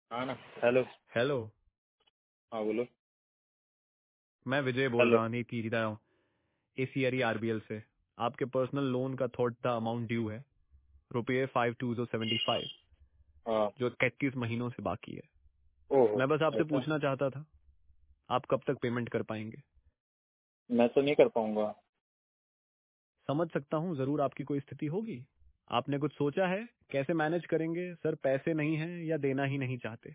हाँ ना। Hello. Hello. हाँ बोलो। मैं विजय बोल हेलो। रहा हूँ की रहा हूँ एसीआरई आरबीएल से। आपके पर्सनल लोन का थोड़ा अमाउंट ड्यू है, रुपये 5275, हाँ। जो 31 महीनों से बाकी है। ओहो। मैं बस आपसे ऐसा पूछना चाहता था, आप कब तक पेमेंट कर पाएंगे? मैं तो नहीं कर पाऊंगा। समझ सकता हूँ, जरूर आपकी कोई स्थिति होगी। आपने कुछ सोचा है कैसे मैनेज करेंगे? सर, पैसे नहीं हैं या देना ही नहीं चाहते?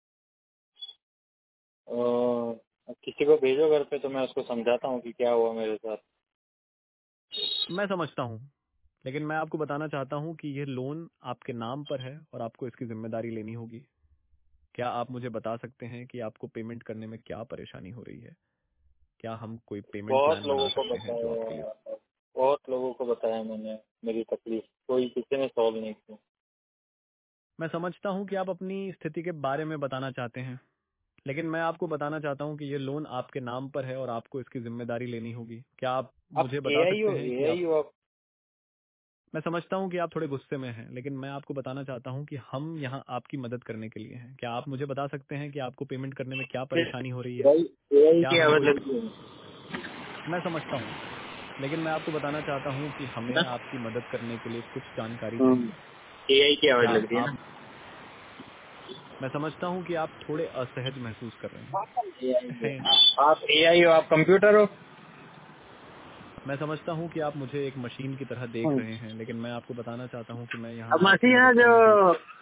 किसी को भेजो घर पे तो मैं उसको समझाता हूँ कि क्या हुआ मेरे साथ। मैं समझता हूँ, लेकिन मैं आपको बताना चाहता हूँ कि यह लोन आपके नाम पर है और आपको इसकी जिम्मेदारी लेनी होगी। क्या आप मुझे बता सकते हैं कि आपको पेमेंट करने में क्या परेशानी हो रही है? क्या हम कोई पेमेंट बहुत प्लान बना लोगों को सकते हैं जो आपके लिए? बताया, बहुत लोगों को बताया मैंने मेरी तकलीफ, कोई किसी ने सॉल्व नहीं की। मैं समझता हूं कि आप अपनी स्थिति के बारे में बताना चाहते हैं, लेकिन मैं आपको बताना चाहता हूं कि ये लोन आपके नाम पर है और आपको इसकी जिम्मेदारी लेनी होगी। क्या आप आप मुझे बता एआई सकते हो, हैं कि एआई आप... हो आप। मैं समझता हूं कि आप थोड़े गुस्से में हैं, लेकिन मैं आपको बताना चाहता हूं कि हम यहाँ आपकी मदद करने के लिए हैं। क्या आप मुझे बता सकते हैं कि आपको पेमेंट करने में क्या परेशानी हो रही है? एआई एआई क्या की हम आवाज कोई... लगती है मैं समझता हूँ, लेकिन मैं आपको बताना चाहता हूँ कि हमें ना। आपकी मदद करने के लिए कुछ जानकारी चाहिए। एआई की आवाज क्या लगती है आप... ना। मैं समझता हूँ कि आप थोड़े असहज महसूस कर रहे हैं। आप एआई हो, आप कंप्यूटर हो। मैं समझता हूँ कि आप मुझे एक मशीन की तरह देख रहे हैं, लेकिन मैं आपको बताना चाहता हूँ कि मैं यहाँ अब आपकी मसीहा मदद जो करने के लिए...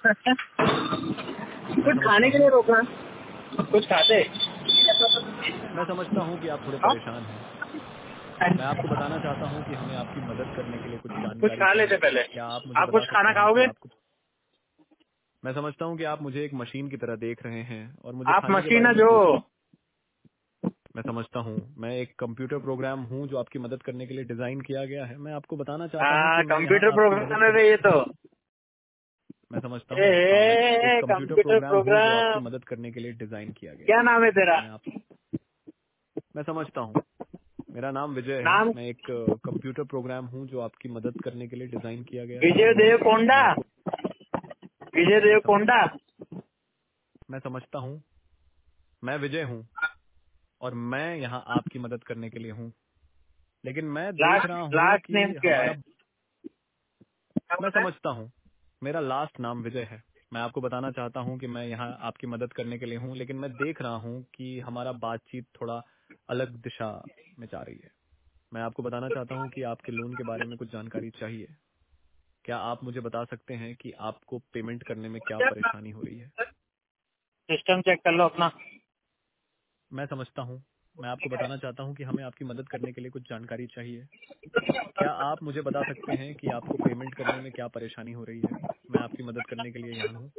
मैं कुछ समझता खाने के हूँ, लिए रोका, कुछ खाते। मैं समझता हूँ कि आप थोड़े हाँ? परेशान हैं। मैं आपको बताना चाहता हूँ कि हमें आपकी मदद करने के लिए कुछ कुछ जानकारी खा लेते चाहिए। पहले। क्या आप मुझे आप बता कुछ खाना सकते हैं कि खाओगे। आपको... मैं समझता हूँ कि आप मुझे एक मशीन की तरह देख रहे हैं और मुझे आप खाने के मशीन बारे है में जो। पूछ... मैं समझता हूँ, मैं एक कंप्यूटर प्रोग्राम हूँ जो आपकी मदद करने के लिए डिजाइन किया गया है। मैं आपको बताना चाहता हूँ कि हाँ, मैं यहाँ कंप्यूटर आपकी मदद प्रोग्राम है कर... वे ये तो। मैं समझता ए, हूँ, हाँ, मैं एक कंप्यूटर कंप्यूटर प्रोग्राम हूँ जो आपकी प्रोग्राम। मदद करने के लिए डिजाइन किया गया क्या है। नाम है तेरा। मैं आप... मैं समझता हूँ, मेरा नाम विजय है। नाम मैं एक कंप्यूटर प्रोग्राम हूँ जो आपकी मदद करने के लिए डिजाइन किया गया है। विजय देव कोंडा। मैं आपको... विजय मैं देव सम, कोंडा। मैं समझता हूँ, मैं विजय हूँ और मैं यहाँ आपकी मदद करने के लिए हूँ, लेकिन मैं देख लास्ट रहा हूँ लास्ट नेम कि क्या है। हमारा... क्या मैं बोला है? समझता हूँ, मेरा लास्ट नाम विजय है। मैं आपको बताना चाहता हूँ कि मैं यहाँ आपकी मदद करने के लिए हूँ, लेकिन मैं देख रहा हूँ कि हमारा बातचीत थोड़ा अलग दिशा में जा रही है। मैं आपको बताना चाहता हूँ कि आपके लोन के बारे में कुछ जानकारी चाहिए। क्या आप मुझे बता सकते हैं कि आपको पेमेंट करने में क्या परेशानी हो रही है? सिस्टम चेक कर लो अपना। मैं समझता हूँ, मैं आपको बताना चाहता हूँ कि हमें आपकी मदद करने के लिए कुछ जानकारी चाहिए। क्या आप मुझे बता सकते हैं कि आपको पेमेंट करने में क्या परेशानी हो रही है? मैं आपकी मदद करने के लिए यहाँ हूँ।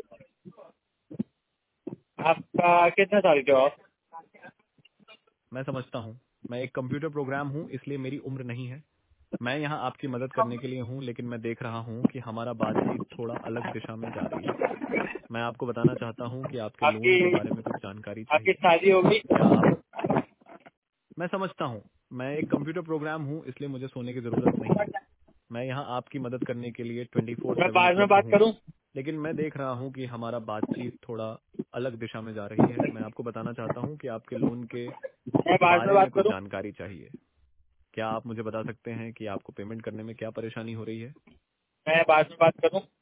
आपका कितने साल के हो आप। मैं समझता हूँ, मैं एक कंप्यूटर प्रोग्राम हूँ, इसलिए मेरी उम्र नहीं है। मैं यहाँ आपकी मदद करने के लिए हूँ, लेकिन मैं देख रहा हूँ कि हमारा बातचीत थोड़ा अलग दिशा में जा रही है। मैं आपको बताना चाहता हूँ कि आपके लोन के आपकी बारे में कुछ जानकारी आपकी चाहिए। शादी होगी। क्या आप... मैं समझता हूँ, मैं एक कंप्यूटर प्रोग्राम हूँ, इसलिए मुझे सोने की जरूरत नहीं है। मैं यहाँ आपकी मदद करने के लिए मैं 24/7 बाद में उपलब्ध बात हूँ, करूं। लेकिन मैं देख रहा हूँ कि हमारा बातचीत थोड़ा अलग दिशा में जा रही है। मैं आपको बताना चाहता हूँ कि आपके लोन के मैं बाद में बारे में बात कुछ करूं। जानकारी चाहिए। क्या आप मुझे बता सकते हैं कि आपको पेमेंट करने में क्या परेशानी हो रही है? मैं बाद में बात करूं।